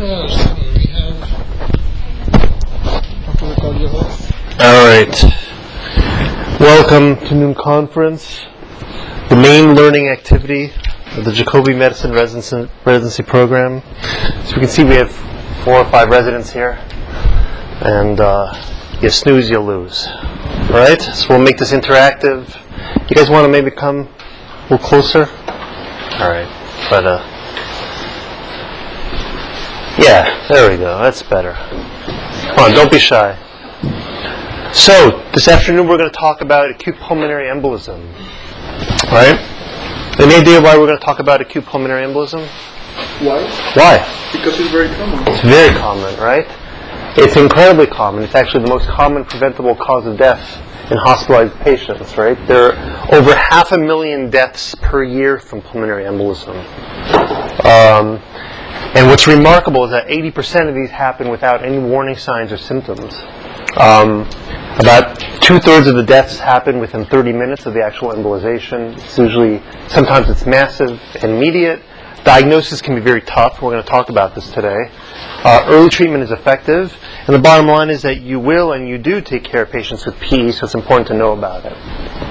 All right. Welcome to Noon Conference, the main learning activity of the Jacobi Medicine residency program. So we can see we have 4 or 5 residents here, and you snooze, you lose. All right. So we'll make this interactive. You guys want to maybe come a little closer? All right. But yeah, there we go. That's better. Come on, don't be shy. So, this afternoon we're going to talk about acute pulmonary embolism. Right? Any idea why we're going to talk about acute pulmonary embolism? Why? Because it's very common. It's very common, right? It's incredibly common. It's actually the most common preventable cause of death in hospitalized patients, right? There are over 500,000 deaths per year from pulmonary embolism. And what's remarkable is that 80% of these happen without any warning signs or symptoms. About 2/3 of the deaths happen within 30 minutes of the actual embolization. It's usually, sometimes it's massive and immediate. Diagnosis can be very tough. We're going to talk about this today. Early treatment is effective. And the bottom line is that you will and you do take care of patients with PE, so it's important to know about it.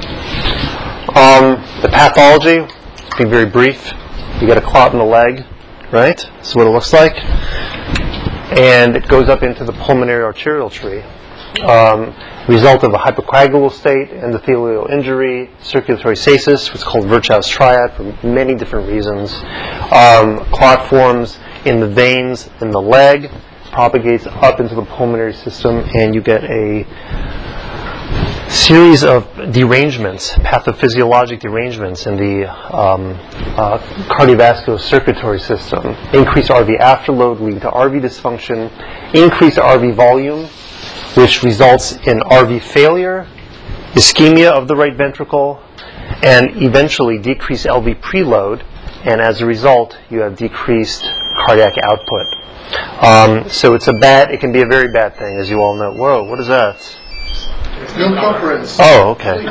The pathology, be very brief. You get a clot in the leg, right? This is what it looks like. And it goes up into the pulmonary arterial tree. Result of a hypercoagulable state, endothelial injury, circulatory stasis, what's called Virchow's triad for many different reasons. Clot forms in the veins in the leg, propagates up into the pulmonary system, and you get a series of derangements, pathophysiologic derangements in the cardiovascular circulatory system. Increased RV afterload leading to RV dysfunction, increased RV volume, which results in RV failure, ischemia of the right ventricle, and eventually decreased LV preload, and as a result, you have decreased cardiac output. So it can be a very bad thing, as you all know. Whoa, what is that? It's no conference. Oh, okay.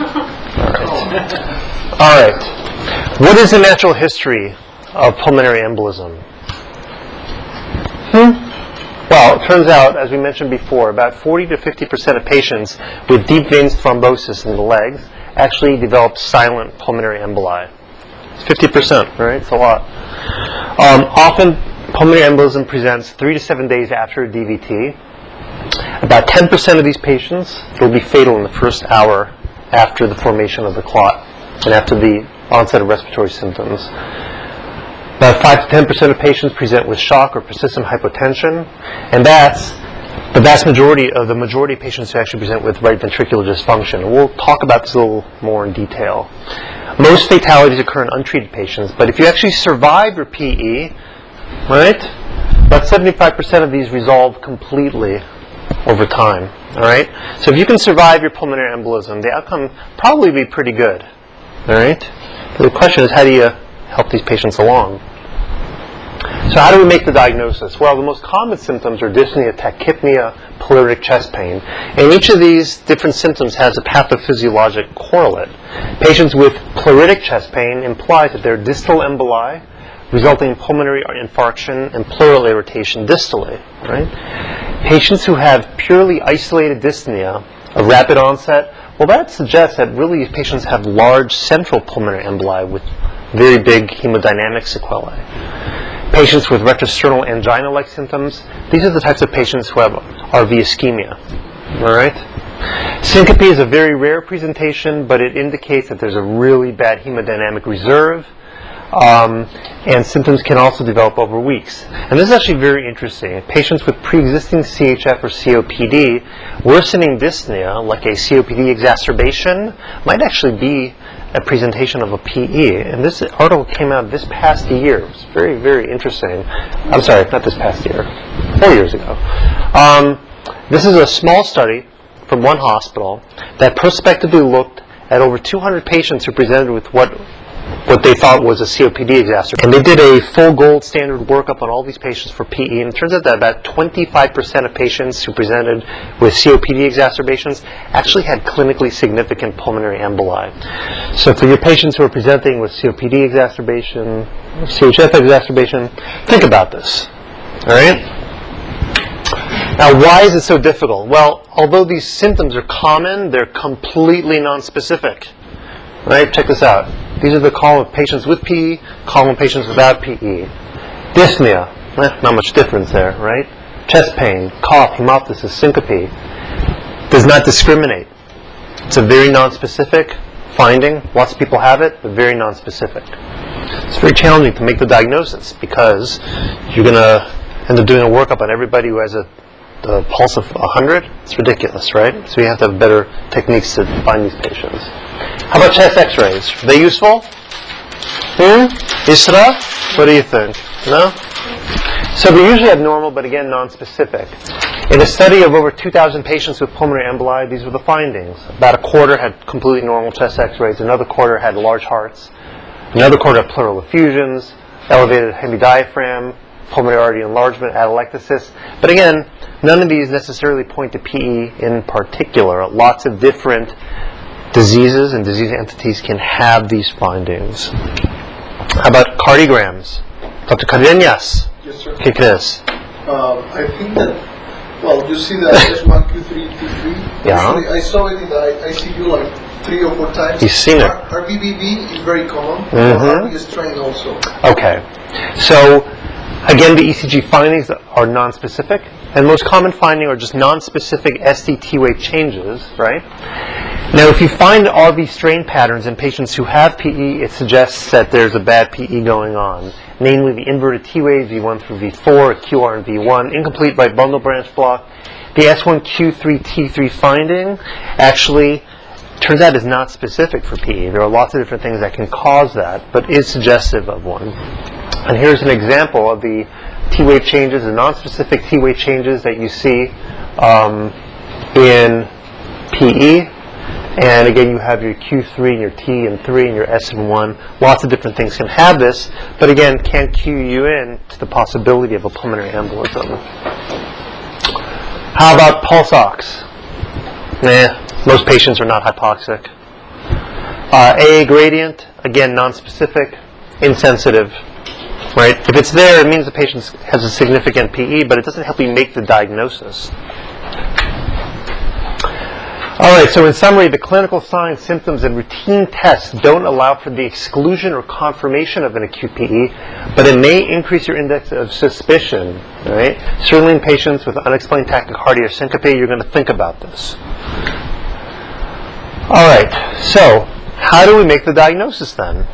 All right. What is the natural history of pulmonary embolism? Well, it turns out, as we mentioned before, about 40 to 50% of patients with deep veins thrombosis in the legs actually develop silent pulmonary emboli. It's 50%, right? It's a lot. Often, pulmonary embolism presents 3 to 7 days after a DVT. About 10% of these patients will be fatal in the first hour after the formation of the clot and after the onset of respiratory symptoms. About 5 to 10% of patients present with shock or persistent hypotension, and that's the majority of patients who actually present with right ventricular dysfunction. And we'll talk about this a little more in detail. Most fatalities occur in untreated patients, but if you actually survive your PE, right, about 75% of these resolve completely over time. All right, so if you can survive your pulmonary embolism, the outcome probably be pretty good. All right, but the question is, how do you help these patients along? So how do we make the diagnosis? Well, the most common symptoms are dyspnea, tachypnea, pleuritic chest pain. And each of these different symptoms has a pathophysiologic correlate. Patients with pleuritic chest pain implies that they're distal emboli, resulting in pulmonary infarction and pleural irritation distally. Right? Patients who have purely isolated dyspnea of rapid onset, well, that suggests that really these patients have large central pulmonary emboli with very big hemodynamic sequelae. Patients with retrosternal angina-like symptoms, these are the types of patients who have RV ischemia. All right? Syncope is a very rare presentation, but it indicates that there's a really bad hemodynamic reserve, and symptoms can also develop over weeks. And this is actually very interesting. Patients with pre-existing CHF or COPD, worsening dyspnea, like a COPD exacerbation, might actually be a presentation of a PE. And this article came out this past year. It's very, very interesting. I'm sorry, not this past year. 4 years ago. This is a small study from one hospital that prospectively looked at over 200 patients who presented with what they thought was a COPD exacerbation. And they did a full gold standard workup on all these patients for PE, and it turns out that about 25% of patients who presented with COPD exacerbations actually had clinically significant pulmonary emboli. So for your patients who are presenting with COPD exacerbation, CHF exacerbation, think about this. All right? Now, why is it so difficult? Well, although these symptoms are common, they're completely nonspecific. Right? Check this out. These are the column of patients with PE, column of patients without PE. Dyspnea, not much difference there, right? Chest pain, cough, hemoptysis, syncope. Does not discriminate. It's a very nonspecific finding. Lots of people have it, but very nonspecific. It's very challenging to make the diagnosis because you're going to end up doing a workup on everybody who has a pulse of 100. It's ridiculous, right? So you have to have better techniques to find these patients. How about chest x-rays? Are they useful? Isra? What do you think? No? So they're usually abnormal, but again, nonspecific. In a study of over 2,000 patients with pulmonary emboli, these were the findings. About a quarter had completely normal chest x-rays. Another quarter had large hearts. Another quarter had pleural effusions, elevated hemidiaphragm, pulmonary artery enlargement, atelectasis. But again, none of these necessarily point to PE in particular. Lots of different diseases and disease entities can have these findings. How about cardiograms? Dr. Cardenas? Yes, sir. Kick this. I think that, well, you see that S1, Q3, T3. Yeah. Actually, I saw it in the ICU like 3 or 4 times. You've seen it. RBBB is very common. Mm-hmm. RB strain also. Okay. So, again, the ECG findings are nonspecific. And most common finding are just nonspecific SDT wave changes, right? Now, if you find RV strain patterns in patients who have PE, it suggests that there's a bad PE going on. Namely, the inverted T waves, V1 through V4, QR and V1, incomplete right bundle branch block. The S1Q3T3 finding actually turns out is not specific for PE. There are lots of different things that can cause that, but is suggestive of one. And here's an example of the T-wave changes, the non-specific T-wave changes that you see in PE. And again, you have your Q3 and your T and 3 and your S and 1. Lots of different things can have this, but again, can't cue you in to the possibility of a pulmonary embolism. How about pulse ox? Most patients are not hypoxic. AA gradient, again, non-specific, insensitive. Right? If it's there, it means the patient has a significant PE, but it doesn't help you make the diagnosis. All right, so in summary, the clinical signs, symptoms, and routine tests don't allow for the exclusion or confirmation of an acute PE, but it may increase your index of suspicion. Right? Certainly in patients with unexplained tachycardia or syncope, you're going to think about this. All right, so how do we make the diagnosis then?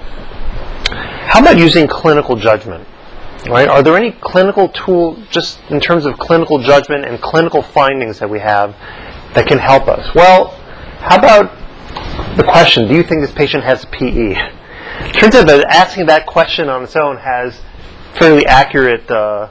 How about using clinical judgment? Right? Are there any clinical tools, just in terms of clinical judgment and clinical findings that we have that can help us? Well, how about the question, do you think this patient has PE? It turns out that asking that question on its own has fairly accurate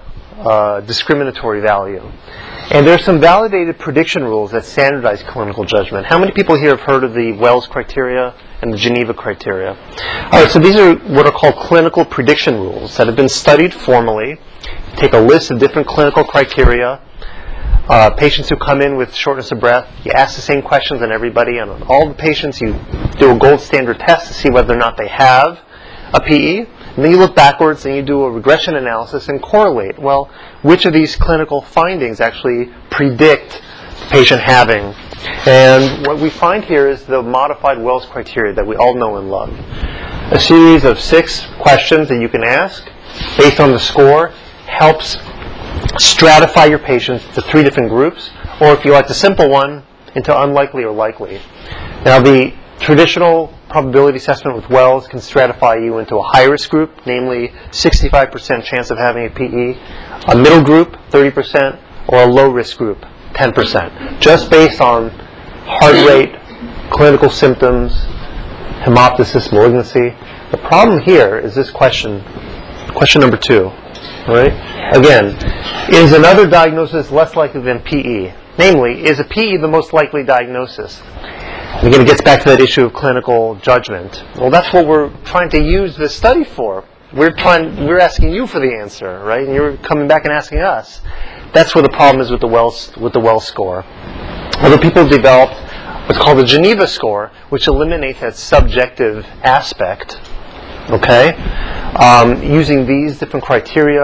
discriminatory value. And there's some validated prediction rules that standardize clinical judgment. How many people here have heard of the Wells criteria and the Geneva criteria? All right, so these are what are called clinical prediction rules that have been studied formally. You take a list of different clinical criteria. Patients who come in with shortness of breath, you ask the same questions on everybody, and on all the patients you do a gold standard test to see whether or not they have a PE. And then you look backwards and you do a regression analysis and correlate. Well, which of these clinical findings actually predict the patient having? And what we find here is the modified Wells criteria that we all know and love. A series of 6 questions that you can ask based on the score helps stratify your patients to 3 different groups, or if you like the simple one, into unlikely or likely. Now, the traditional probability assessment with Wells can stratify you into a high-risk group, namely 65% chance of having a PE, a middle group, 30%, or a low-risk group, 10%, just based on heart rate, clinical symptoms, hemoptysis, malignancy. The problem here is this question number 2. Right? Again, is another diagnosis less likely than PE? Namely, is a PE the most likely diagnosis? And again, it gets back to that issue of clinical judgment. Well, that's what we're trying to use this study for. We're asking you for the answer, right? And you're coming back and asking us. That's where the problem is with the Wells score. Other people have developed what's called the Geneva score, which eliminates that subjective aspect. Okay, using these different criteria,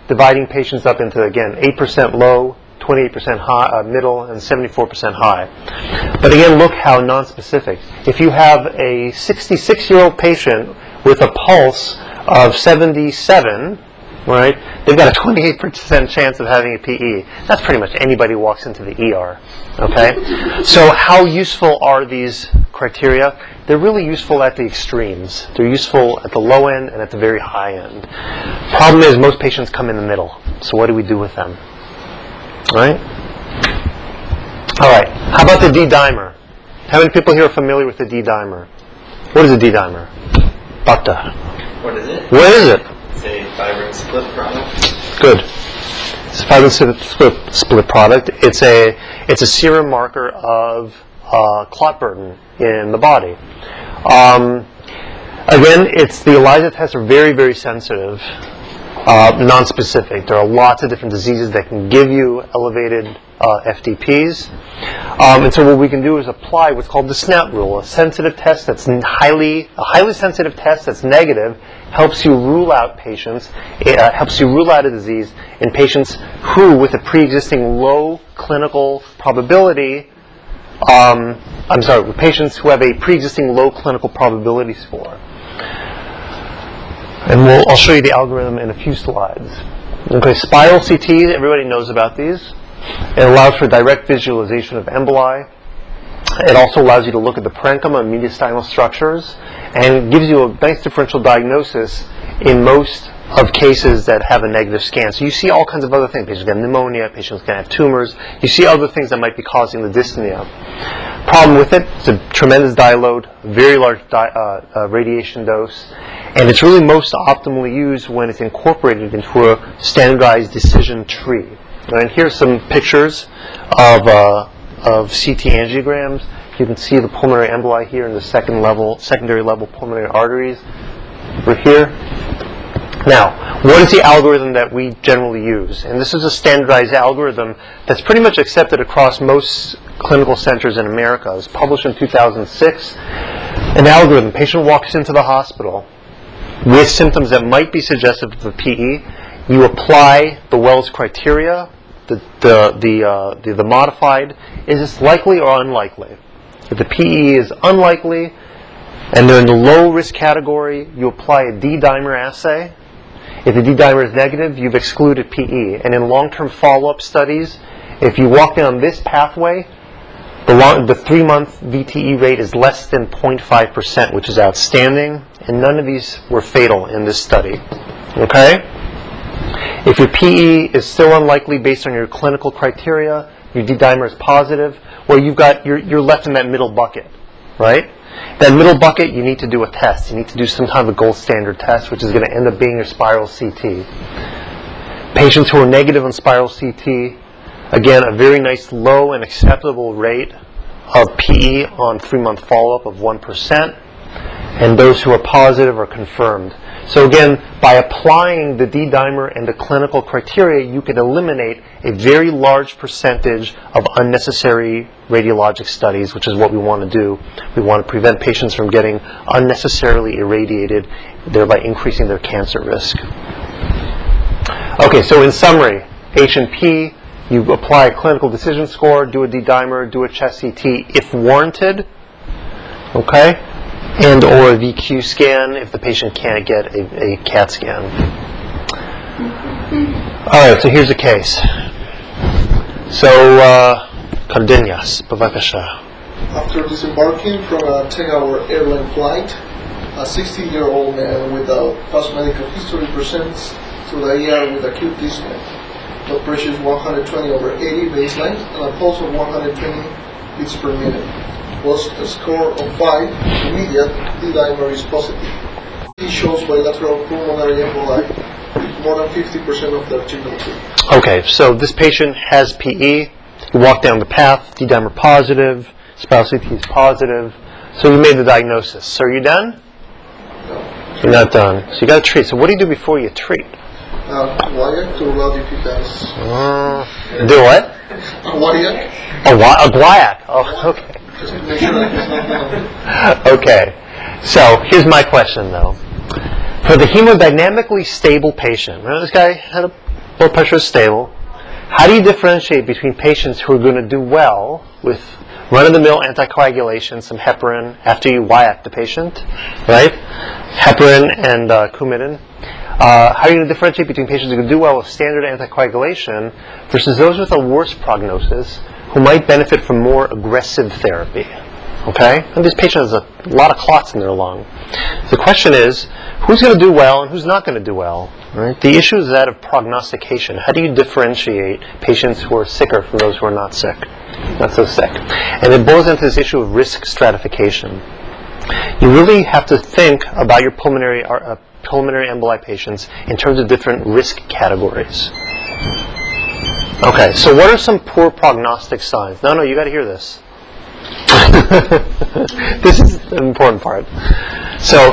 dividing patients up into, again, 8% low, 28% high, middle, and 74% high. But again, look how nonspecific. If you have a 66-year-old patient with a pulse of 77, right, they've got a 28% chance of having a PE. That's pretty much anybody who walks into the ER. Okay? So how useful are these criteria? They're really useful at the extremes. They're useful at the low end and at the very high end. Problem is, most patients come in the middle. So what do we do with them? Right? All right. How about the D-dimer? How many people here are familiar with the D-dimer? What is a D-dimer? Bhakta. What is it? What is it? It's a fibrin split product. Good. It's a fibrin split product. It's a serum marker of clot burden in the body. Again, the ELISA tests are very, very sensitive, non-specific. There are lots of different diseases that can give you elevated FDPs. And so what we can do is apply what's called the SNAP rule, a sensitive test that's a highly sensitive test that's negative, helps you rule out patients, helps you rule out a disease in patients who, with a pre-existing low clinical probability, with patients who have a pre-existing low clinical probability score. And I'll show you the algorithm in a few slides. Okay, spiral CT, everybody knows about these. It allows for direct visualization of emboli. It also allows you to look at the parenchyma and mediastinal structures, and gives you a nice differential diagnosis in most of cases that have a negative scan. So you see all kinds of other things. Patients can have pneumonia, patients can have tumors. You see other things that might be causing the dyspnea. Problem with it, it's a tremendous dye load, very large radiation dose, and it's really most optimally used when it's incorporated into a standardized decision tree. And here's some pictures of CT angiograms. You can see the pulmonary emboli here in the secondary level pulmonary arteries. We're here. Now, what is the algorithm that we generally use? And this is a standardized algorithm that's pretty much accepted across most clinical centers in America. It was published in 2006. An algorithm: patient walks into the hospital with symptoms that might be suggestive of a PE. You apply the Wells criteria, the modified. Is this likely or unlikely? If the PE is unlikely and they're in the low risk category, you apply a D-dimer assay. If the D-dimer is negative, you've excluded PE. And in long-term follow-up studies, if you walk down this pathway, the 3-month VTE rate is less than 0.5%, which is outstanding. And none of these were fatal in this study. Okay? If your PE is still unlikely based on your clinical criteria, your D-dimer is positive, well, you're left in that middle bucket, right? That middle bucket, you need to do a test. You need to do some kind of a gold standard test, which is going to end up being your spiral CT. Patients who are negative on spiral CT, again, a very nice low and acceptable rate of PE on 3-month follow-up of 1%, and those who are positive are confirmed. So again, by applying the D-dimer and the clinical criteria, you can eliminate a very large percentage of unnecessary radiologic studies, which is what we want to do. We want to prevent patients from getting unnecessarily irradiated, thereby increasing their cancer risk. Okay, so in summary, H&P, you apply a clinical decision score, do a D-dimer, do a chest CT if warranted, okay? And or a VQ scan if the patient can't get a CAT scan. Alright, so here's a case. So, Cardenas, Bavakasha. After disembarking from a 10-hour airline flight, a 60-year-old man without past medical history presents to the ER with acute dyspnea. Blood pressure is 120/80 baseline and a pulse of 120 beats per minute. Was a score of 5, immediate, D-dimer is positive. He shows bilateral pulmonary emboli with more than 50% of the arterial tube. Okay, so this patient has PE. You walk down the path, D-dimer positive, spiral CT is positive. So you made the diagnosis. So are you done? No. You're not done. So you got to treat. So what do you do before you treat? Guaiac to allow the defense. Do what? A guaiac. A guaiac. Oh, okay. Just to make sure that he's not down. Okay, so here's my question though. For the hemodynamically stable patient, remember this guy had a blood pressure is stable. How do you differentiate between patients who are going to do well with run-of-the-mill anticoagulation, some heparin, after you YAC the patient, right? Heparin and Coumadin. How are you going to differentiate between patients who can do well with standard anticoagulation versus those with a worse prognosis who might benefit from more aggressive therapy? Okay? And this patient has a lot of clots in their lung. The question is, who's going to do well and who's not going to do well? Right? The issue is that of prognostication. How do you differentiate patients who are sicker from those who are not sick? Not so sick. And it boils into this issue of risk stratification. You really have to think about your pulmonary emboli patients in terms of different risk categories. Okay, so what are some poor prognostic signs? No, you got to hear this. This is the important part. So,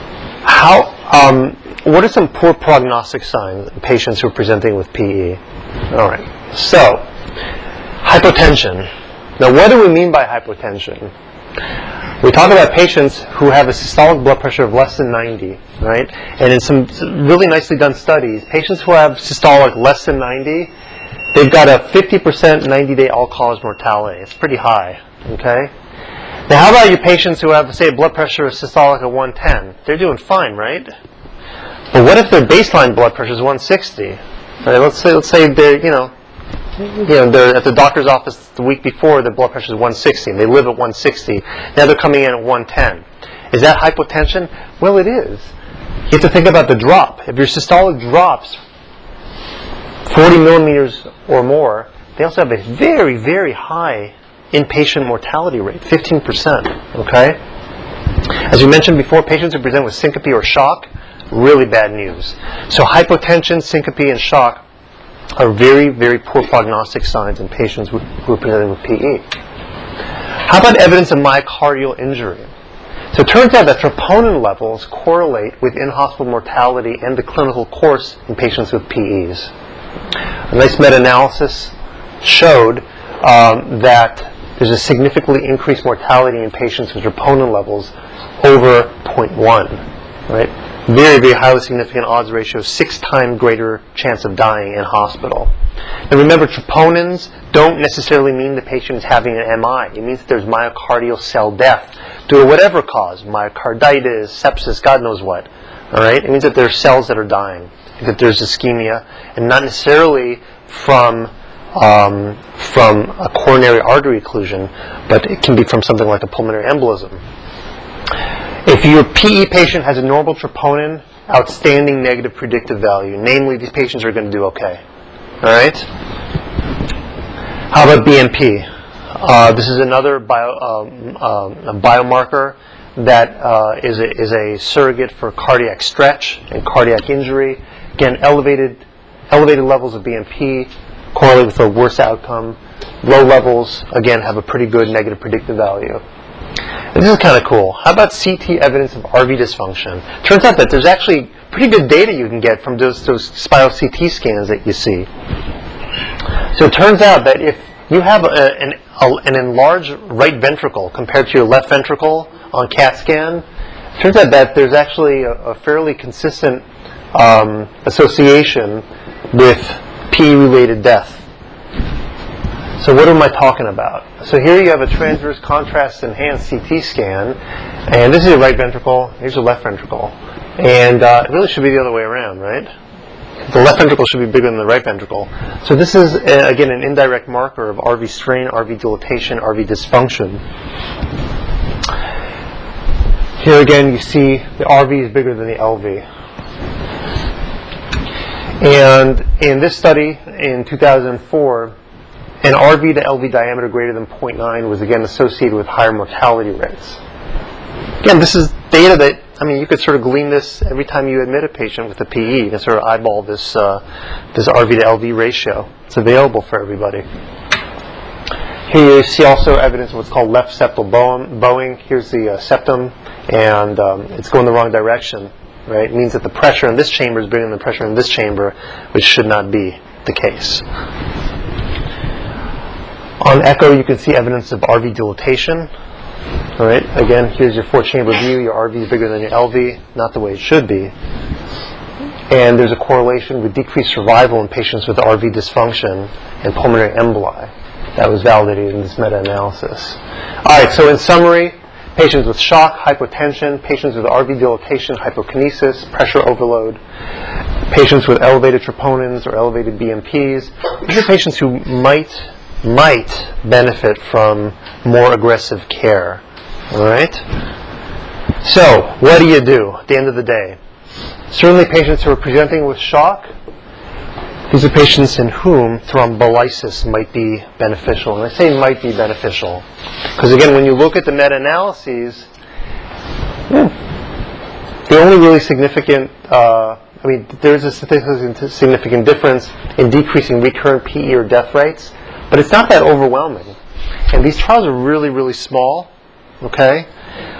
what are some poor prognostic signs in patients who are presenting with PE? All right. So, hypotension. Now, what do we mean by hypotension? We talk about patients who have a systolic blood pressure of less than 90, right? And in some really nicely done studies, patients who have systolic less than 90, they've got a 50% 90-day all-cause mortality. It's pretty high, okay? Now, how about your patients who have, say, a blood pressure of systolic at 110? They're doing fine, right? But what if their baseline blood pressure is 160? Right, let's say they're, they're at the doctor's office the week before, their blood pressure is 160, and they live at 160. Now they're coming in at 110. Is that hypotension? Well, it is. You have to think about the drop. If your systolic drops 40 millimeters or more, they also have a very, very high inpatient mortality rate, 15%. Okay? As we mentioned before, patients who present with syncope or shock, really bad news. So hypotension, syncope, and shock are very, very poor prognostic signs in patients who are presenting with PE. How about evidence of myocardial injury? So it turns out that troponin levels correlate with in-hospital mortality and the clinical course in patients with PEs. A nice meta-analysis showed that there's a significantly increased mortality in patients with troponin levels over 0.1, right? Very, very highly significant odds ratio, 6 times greater chance of dying in hospital. And remember, troponins don't necessarily mean the patient is having an MI. It means that there's myocardial cell death due to whatever cause, myocarditis, sepsis, God knows what. All right? It means that there's cells that are dying, that there's ischemia, and not necessarily from a coronary artery occlusion, but it can be from something like a pulmonary embolism. If your PE patient has a normal troponin, outstanding negative predictive value, namely these patients are going to do okay. All right? How about BNP? This is another biomarker that is a surrogate for cardiac stretch and cardiac injury. Again, elevated levels of BNP correlate with a worse outcome. Low levels, again, have a pretty good negative predictive value. And this is kind of cool. How about CT evidence of RV dysfunction? Turns out that there's actually pretty good data you can get from those spiral CT scans that you see. So it turns out that if you have an enlarged right ventricle compared to your left ventricle on CAT scan, it turns out that there's actually a fairly consistent association with PE-related death. So what am I talking about? So here you have a transverse contrast enhanced CT scan, and this is your right ventricle, here's your left ventricle. And it really should be the other way around, right? The left ventricle should be bigger than the right ventricle. So this is, again, an indirect marker of RV strain, RV dilatation, RV dysfunction. Here again you see the RV is bigger than the LV. And in this study in 2004, an RV to LV diameter greater than 0.9 was again associated with higher mortality rates. Again, this is data that, you could sort of glean this every time you admit a patient with a PE. You can sort of eyeball this RV to LV ratio. It's available for everybody. Here you see also evidence of what's called left septal bowing. Here's the septum, and it's going the wrong direction. Right? It means that the pressure in this chamber is bigger than the pressure in this chamber, which should not be the case. On echo, you can see evidence of RV dilatation. All right. Again, here's your 4-chamber view. Your RV is bigger than your LV, not the way it should be. and there's a correlation with decreased survival in patients with RV dysfunction and pulmonary emboli. That was validated in this meta-analysis. All right, so in summary, patients with shock, hypotension, patients with RV dilatation, hypokinesis, pressure overload, patients with elevated troponins or elevated BMPs. These are patients who might benefit from more aggressive care. All right? So, what do you do at the end of the day? Certainly patients who are presenting with shock, these are patients in whom thrombolysis might be beneficial. And I say might be beneficial because, again, when you look at the meta-analyses, the only really significant, there is a statistically significant difference in decreasing recurrent PE or death rates, but it's not that overwhelming. And these trials are really, really small, okay?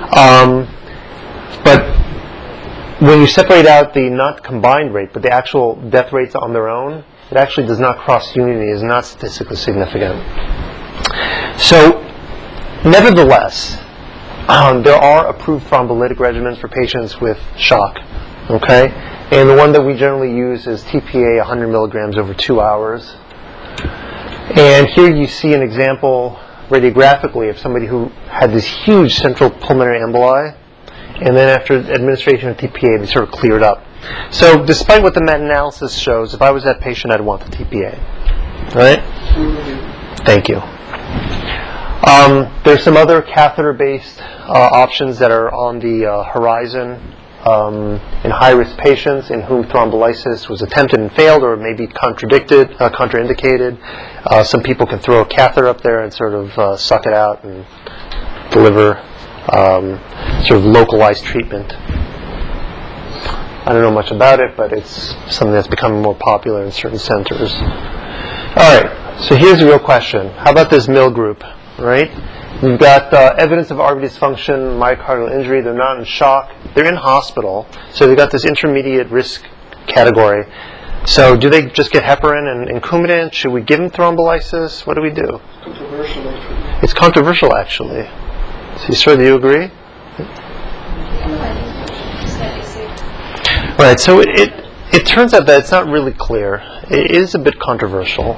But when you separate out the not combined rate, but the actual death rates on their own, it actually does not cross unity, is not statistically significant. So, nevertheless, there are approved thrombolytic regimens for patients with shock, okay? And the one that we generally use is TPA 100 milligrams over 2 hours. And here you see an example radiographically of somebody who had this huge central pulmonary emboli, and then after administration of TPA, they sort of cleared up. So despite what the meta-analysis shows, if I was that patient, I'd want the TPA. All right? Thank you. There's some other catheter-based options that are on the horizon in high-risk patients in whom thrombolysis was attempted and failed or maybe contraindicated. Some people can throw a catheter up there and sort of suck it out and deliver sort of localized treatment. I don't know much about it, but it's something that's becoming more popular in certain centers. All right, so here's the real question. How about this middle group, right? We've got evidence of RV dysfunction, myocardial injury. They're not in shock. They're in hospital, so they've got this intermediate risk category. So do they just get heparin and Coumadin? Should we give them thrombolysis? What do we do? Controversial. It's controversial, actually. So, sir, do you agree? Right, so it turns out that it's not really clear. It is a bit controversial.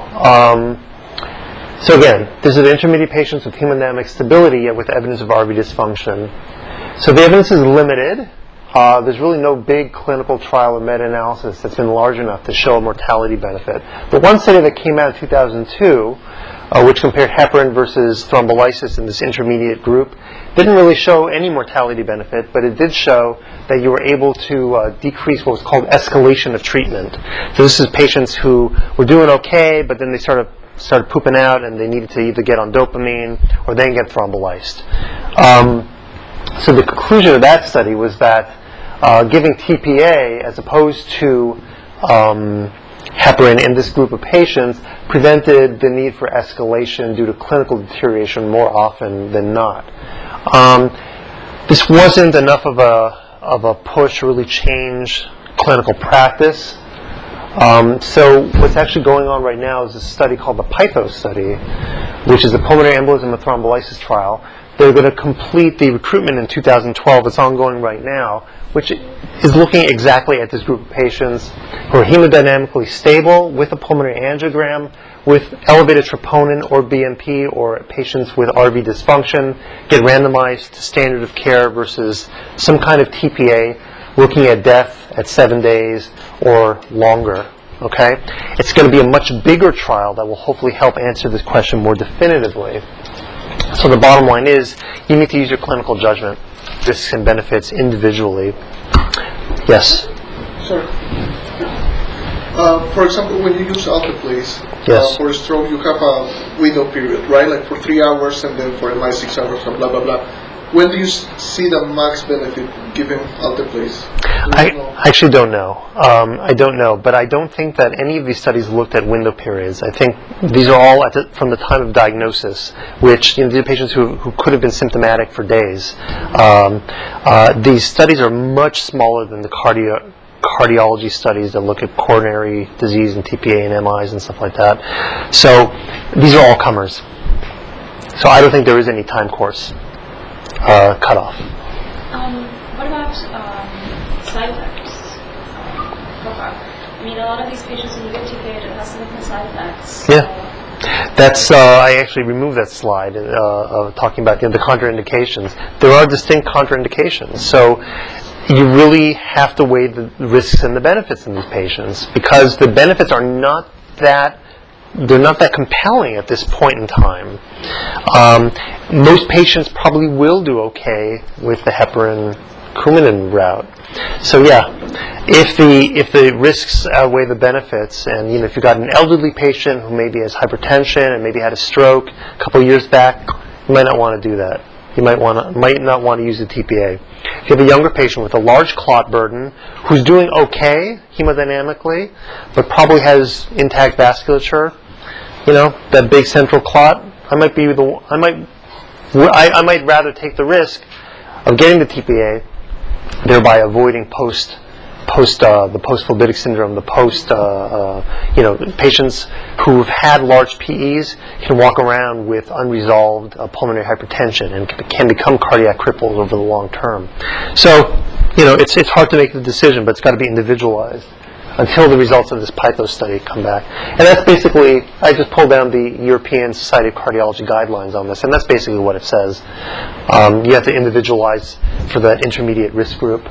So again, these are the intermediate patients with hemodynamic stability yet with evidence of RV dysfunction. So the evidence is limited. There's really no big clinical trial or meta-analysis that's been large enough to show a mortality benefit. The one study that came out in 2002, which compared heparin versus thrombolysis in this intermediate group, didn't really show any mortality benefit, but it did show that you were able to decrease what was called escalation of treatment. So this is patients who were doing okay, but then they started pooping out and they needed to either get on dopamine or then get thrombolyzed. So the conclusion of that study was that giving TPA as opposed to heparin in this group of patients prevented the need for escalation due to clinical deterioration more often than not. This wasn't enough of a push to really change clinical practice. So what's actually going on right now is a study called the PYTHOS study, which is the pulmonary embolism and thrombolysis trial. They're going to complete the recruitment in 2012. It's ongoing right now, which is looking exactly at this group of patients who are hemodynamically stable with a pulmonary angiogram, with elevated troponin or BMP, or patients with RV dysfunction get randomized to standard of care versus some kind of TPA, looking at death at 7 days or longer. Okay? It's going to be a much bigger trial that will hopefully help answer this question more definitively. So the bottom line is, you need to use your clinical judgment, risks and benefits individually. Yes? Sir, for example, when you use alteplase Yes. for stroke, you have a window period, right? Like for 3 hours and then for my 6 hours and blah, blah, blah. When do you see the max benefit given alteplase? I actually don't know. I don't know, but I don't think that any of these studies looked at window periods. I think these are all from the time of diagnosis, which these are patients who could have been symptomatic for days. These studies are much smaller than the cardiology studies that look at coronary disease and TPA and MIs and stuff like that. So these are all comers. So I don't think there is any time course cutoff. What about side effects? I mean, a lot of these patients, when you get TPA, it has significant side effects. Yeah. That's I actually removed that slide talking about the contraindications. There are distinct contraindications, so you really have to weigh the risks and the benefits in these patients because the benefits are not that compelling at this point in time. Most patients probably will do okay with the heparin Coumadin route. So yeah, if the risks outweigh the benefits, and if you've got an elderly patient who maybe has hypertension and maybe had a stroke a couple of years back, you might not want to do that. You might not want to use the TPA. If you have a younger patient with a large clot burden who's doing okay hemodynamically, but probably has intact vasculature, that big central clot, I might rather take the risk of getting the TPA, thereby avoiding the post-phlebitic syndrome, patients who've had large PEs can walk around with unresolved pulmonary hypertension and can become cardiac cripples over the long term. So, it's hard to make the decision, but it's got to be individualized until the results of this PITHOS study come back. And that's basically, I just pulled down the European Society of Cardiology guidelines on this, and that's basically what it says. You have to individualize for that intermediate risk group.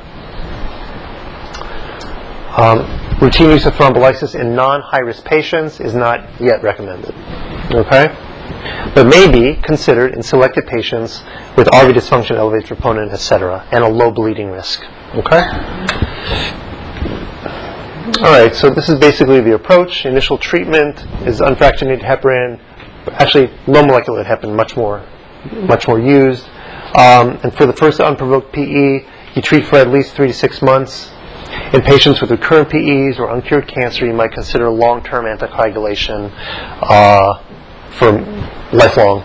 Routine use of thrombolysis in non-high-risk patients is not yet recommended. Okay? But may be considered in selected patients with RV dysfunction, elevated troponin, etc., and a low bleeding risk. Okay? All right, so this is basically the approach. Initial treatment is unfractionated heparin, actually low molecular heparin, much more used. And for the first unprovoked PE, you treat for at least 3 to 6 months. In patients with recurrent PEs or uncured cancer, you might consider long-term anticoagulation for lifelong.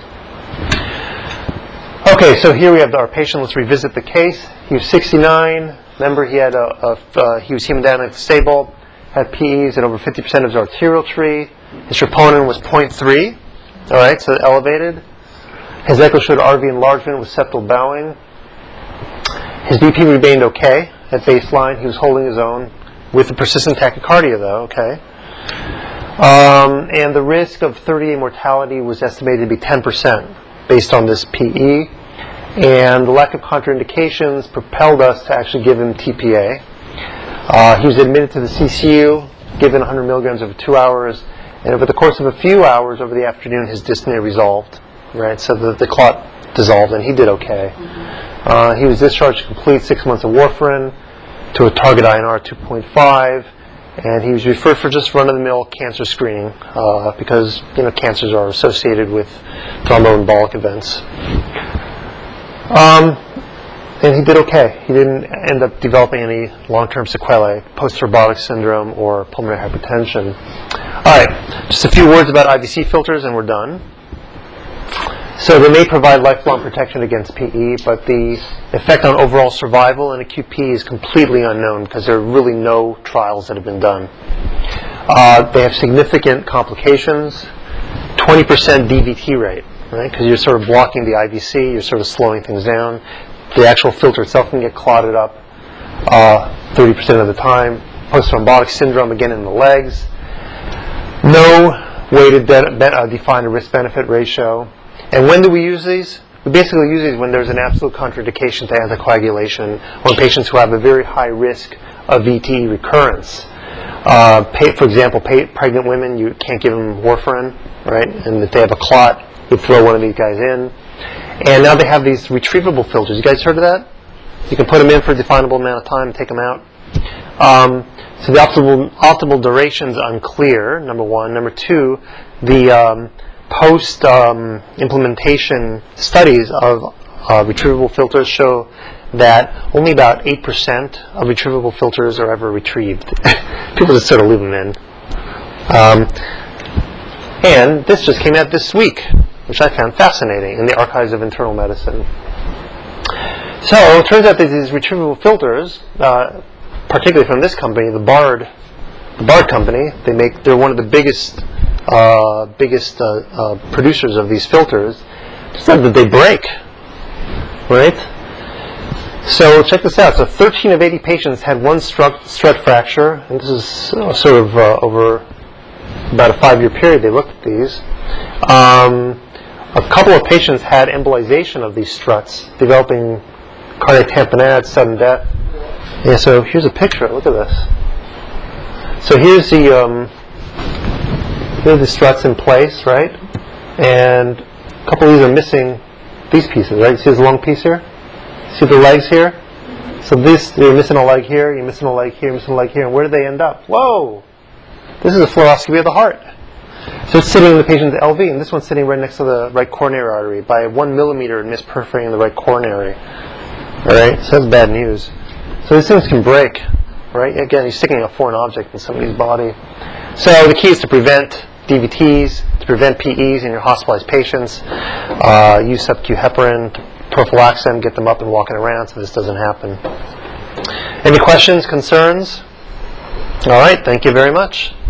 Okay, so here we have our patient. Let's revisit the case. He was 69. Remember, he had he was hemodynamically stable, had PEs at over 50% of his arterial tree. His troponin was 0.3. All right, so elevated. His echo showed RV enlargement with septal bowing. His BP remained okay at baseline. He was holding his own with the persistent tachycardia, though. Okay. And the risk of 30-day mortality was estimated to be 10% based on this PE. And the lack of contraindications propelled us to actually give him TPA. He was admitted to the CCU, given 100 milligrams over 2 hours, and over the course of a few hours over the afternoon, his dyspnea resolved. Right, so the clot dissolved, and he did okay. He was discharged to complete 6 months of warfarin to a target INR 2.5, and he was referred for just run-of-the-mill cancer screening because cancers are associated with thromboembolic events. And he did okay. He didn't end up developing any long-term sequelae, post-thrombotic syndrome, or pulmonary hypertension. All right, just a few words about IVC filters, and we're done. So they may provide lifelong protection against PE, but the effect on overall survival in acute PE is completely unknown because there are really no trials that have been done. They have significant complications, 20% DVT rate, right? Because you're sort of blocking the IVC, you're sort of slowing things down. The actual filter itself can get clotted up 30% of the time. Post-thrombotic syndrome, again in the legs. No way to define a risk-benefit ratio. And when do we use these? We basically use these when there's an absolute contraindication to anticoagulation, or in patients who have a very high risk of VTE recurrence. For example, pregnant women, you can't give them warfarin, right? And if they have a clot, you throw one of these guys in. And now they have these retrievable filters. You guys heard of that? You can put them in for a definable amount of time and take them out. So the optimal duration is unclear, number one. Number two, the post-implementation studies of retrievable filters show that only about 8% of retrievable filters are ever retrieved. People just sort of leave them in. And this just came out this week, which I found fascinating, in the Archives of Internal Medicine. So it turns out that these retrievable filters, particularly from this company, the Bard company, they're one of the biggest producers of these filters. It's not that they break, right? So check this out. So 13 of 80 patients had one strut fracture, and this is sort of over about a 5-year period they looked at these. A couple of patients had embolization of these struts, developing cardiac tamponade, sudden death. Yeah, so here's a picture. Look at this. So here's the struts in place, right? And a couple of these are missing these pieces, right? See this long piece here? See the legs here? So you're missing a leg here, you're missing a leg here, missing a leg here, and where do they end up? Whoa! This is a fluoroscopy of the heart. So it's sitting in the patient's LV, and this one's sitting right next to the right coronary artery by 1 millimeter and misperforating the right coronary. Alright, so that's bad news. So these things can break, right? Again, you're sticking a foreign object in somebody's body. So the key is to prevent DVTs, to prevent PEs in your hospitalized patients. Use sub-Q heparin to prophylax them, get them up and walking around so this doesn't happen. Any questions, concerns? All right, thank you very much.